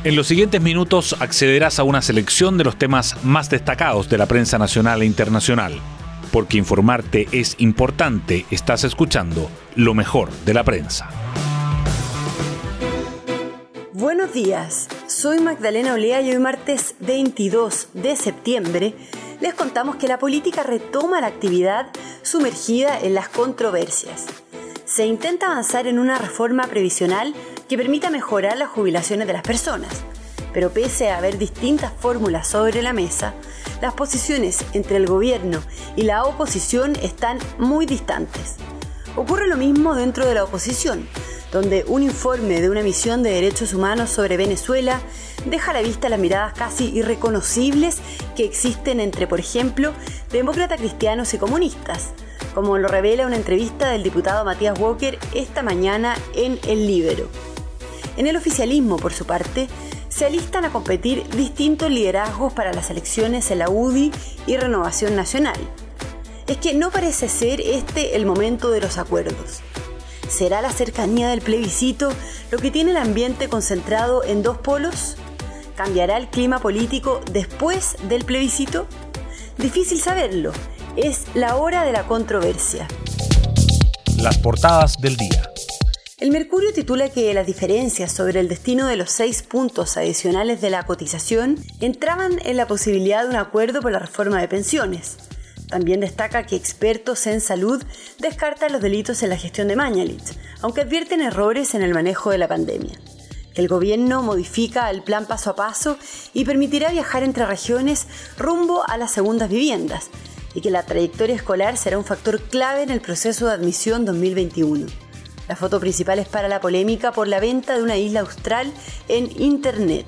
En los siguientes minutos accederás a una selección de los temas más destacados de la prensa nacional e internacional. Porque informarte es importante, estás escuchando lo mejor de la prensa. Buenos días, soy Magdalena Olea y hoy martes 22 de septiembre les contamos que la política retoma la actividad sumergida en las controversias. Se intenta avanzar en una reforma previsional que permita mejorar las jubilaciones de las personas, pero pese a haber distintas fórmulas sobre la mesa, las posiciones entre el gobierno y la oposición están muy distantes. Ocurre lo mismo dentro de la oposición, donde un informe de una misión de derechos humanos sobre Venezuela deja a la vista las miradas casi irreconocibles que existen entre, por ejemplo, demócratas cristianos y comunistas, como lo revela una entrevista del diputado Matías Walker esta mañana en El Líbero. En el oficialismo, por su parte, se alistan a competir distintos liderazgos para las elecciones en la UDI y Renovación Nacional. Es que no parece ser este el momento de los acuerdos. ¿Será la cercanía del plebiscito lo que tiene el ambiente concentrado en dos polos? ¿Cambiará el clima político después del plebiscito? Difícil saberlo. Es la hora de la controversia. Las portadas del día. El Mercurio titula que las diferencias sobre el destino de los 6 puntos adicionales de la cotización entraban en la posibilidad de un acuerdo por la reforma de pensiones. También destaca que expertos en salud descartan los delitos en la gestión de Mañalich, aunque advierten errores en el manejo de la pandemia. Que el gobierno modifica el plan paso a paso y permitirá viajar entre regiones rumbo a las segundas viviendas, y que la trayectoria escolar será un factor clave en el proceso de admisión 2021. La foto principal es para la polémica por la venta de una isla austral en Internet.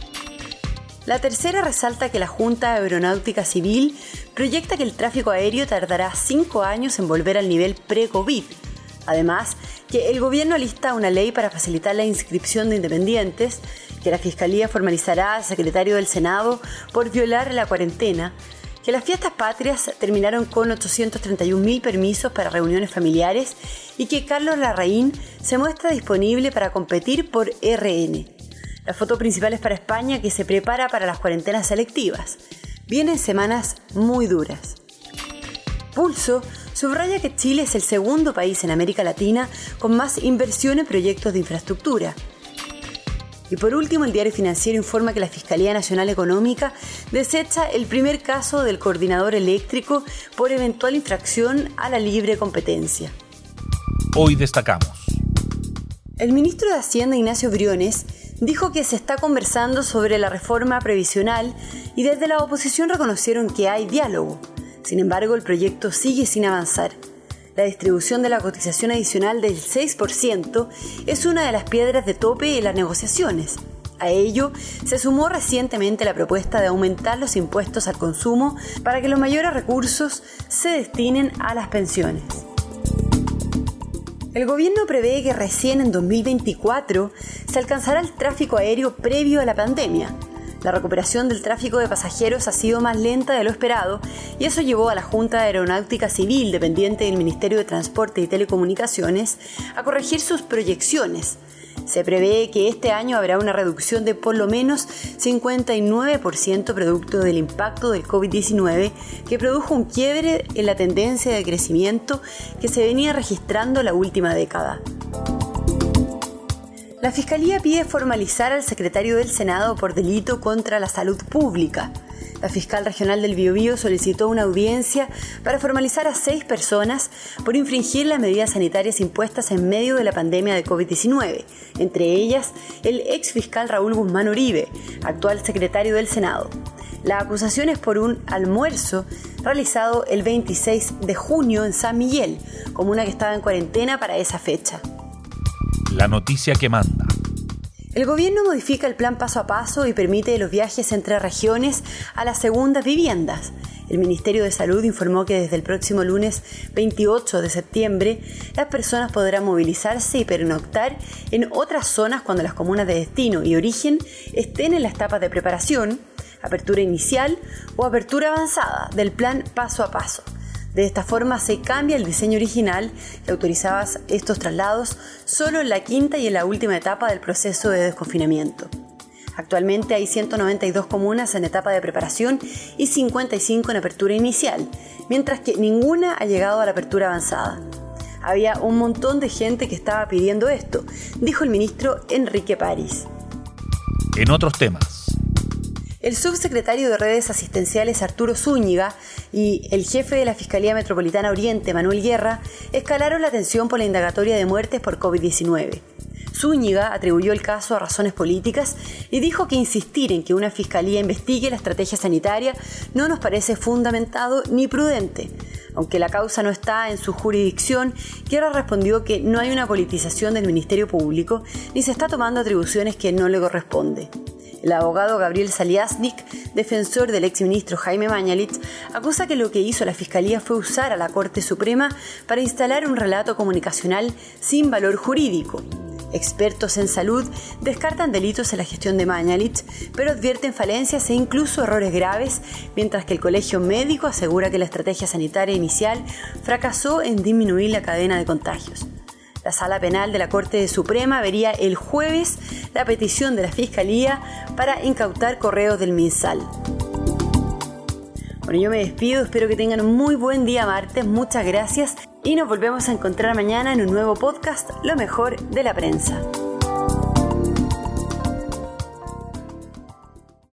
La tercera resalta que la Junta Aeronáutica Civil proyecta que el tráfico aéreo tardará 5 años en volver al nivel pre-COVID. Además, que el gobierno alista una ley para facilitar la inscripción de independientes, que la Fiscalía formalizará al secretario del Senado por violar la cuarentena, que las fiestas patrias terminaron con 831.000 permisos para reuniones familiares y que Carlos Larraín se muestra disponible para competir por RN. La foto principal es para España, que se prepara para las cuarentenas selectivas. Vienen semanas muy duras. Pulso subraya que Chile es el segundo país en América Latina con más inversión en proyectos de infraestructura. Y por último, el Diario Financiero informa que la Fiscalía Nacional Económica desecha el primer caso del coordinador eléctrico por eventual infracción a la libre competencia. Hoy destacamos. El ministro de Hacienda, Ignacio Briones, dijo que se está conversando sobre la reforma previsional y desde la oposición reconocieron que hay diálogo. Sin embargo, el proyecto sigue sin avanzar. La distribución de la cotización adicional del 6% es una de las piedras de tope en las negociaciones. A ello se sumó recientemente la propuesta de aumentar los impuestos al consumo para que los mayores recursos se destinen a las pensiones. El gobierno prevé que recién en 2024 se alcanzará el tráfico aéreo previo a la pandemia. La recuperación del tráfico de pasajeros ha sido más lenta de lo esperado y eso llevó a la Junta Aeronáutica Civil, dependiente del Ministerio de Transporte y Telecomunicaciones, a corregir sus proyecciones. Se prevé que este año habrá una reducción de por lo menos 59% producto del impacto del COVID-19 que produjo un quiebre en la tendencia de crecimiento que se venía registrando la última década. La Fiscalía pide formalizar al secretario del Senado por delito contra la salud pública. La fiscal regional del Biobío solicitó una audiencia para formalizar a 6 personas por infringir las medidas sanitarias impuestas en medio de la pandemia de COVID-19, entre ellas el exfiscal Raúl Guzmán Uribe, actual secretario del Senado. La acusación es por un almuerzo realizado el 26 de junio en San Miguel, comuna que estaba en cuarentena para esa fecha. La noticia que manda. El gobierno modifica el plan paso a paso y permite los viajes entre regiones a las segundas viviendas. El Ministerio de Salud informó que desde el próximo lunes 28 de septiembre las personas podrán movilizarse y pernoctar en otras zonas cuando las comunas de destino y origen estén en las etapas de preparación, apertura inicial o apertura avanzada del plan paso a paso. De esta forma se cambia el diseño original que autorizaba estos traslados solo en la quinta y en la última etapa del proceso de desconfinamiento. Actualmente hay 192 comunas en etapa de preparación y 55 en apertura inicial, mientras que ninguna ha llegado a la apertura avanzada. Había un montón de gente que estaba pidiendo esto, dijo el ministro Enrique París. En otros temas. El subsecretario de Redes Asistenciales Arturo Zúñiga y el jefe de la Fiscalía Metropolitana Oriente, Manuel Guerra, escalaron la tensión por la indagatoria de muertes por COVID-19. Zúñiga atribuyó el caso a razones políticas y dijo que insistir en que una fiscalía investigue la estrategia sanitaria no nos parece fundamentado ni prudente. Aunque la causa no está en su jurisdicción, Guerra respondió que no hay una politización del Ministerio Público ni se está tomando atribuciones que no le corresponde. El abogado Gabriel Saliasnik, defensor del exministro Jaime Mañalich, acusa que lo que hizo la Fiscalía fue usar a la Corte Suprema para instalar un relato comunicacional sin valor jurídico. Expertos en salud descartan delitos en la gestión de Mañalich, pero advierten falencias e incluso errores graves, mientras que el Colegio Médico asegura que la estrategia sanitaria inicial fracasó en disminuir la cadena de contagios. La Sala Penal de la Corte Suprema vería el jueves la petición de la Fiscalía para incautar correos del MinSal. Bueno, yo me despido, espero que tengan un muy buen día martes, muchas gracias y nos volvemos a encontrar mañana en un nuevo podcast, Lo mejor de la prensa.